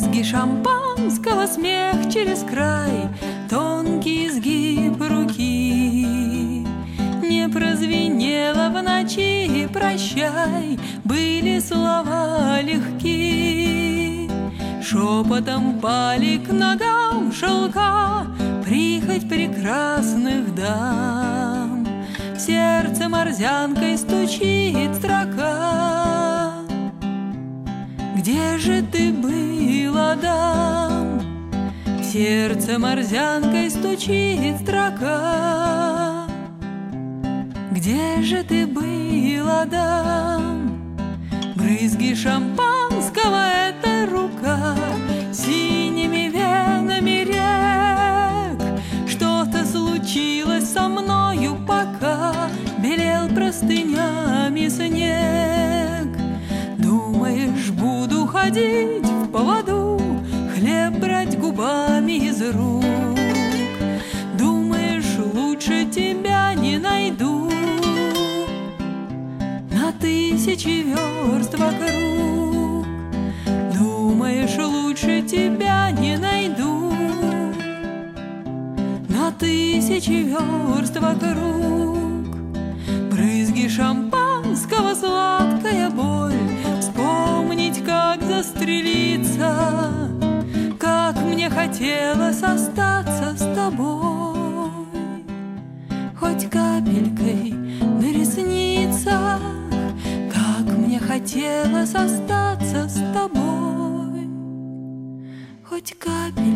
Брызги шампанского, смех через край, тонкий изгиб руки. Не прозвенело в ночи «прощай», были слова легки. Шепотом пали к ногам шелка, прихоть прекрасных дам. В сердце морзянкой стучит строка: где же ты был, Адам? В сердце морзянкой стучит строка: где же ты был, Адам? Брызги шампанского — это рука синими венами рек. Что-то случилось со мною, пока белел простынями снег. Думаешь, буду ходить в поводу, хлеб брать губами из рук? Думаешь, лучше тебя не найду на тысячи верст вокруг? Думаешь, лучше тебя не найду на тысячи верст вокруг? Брызги шампанского, сладкая боль, вспомнить, как застрелиться, как мне хотелось остаться с тобой, хоть капелькой на ресницах. Как мне хотелось остаться с тобой, хоть капелькой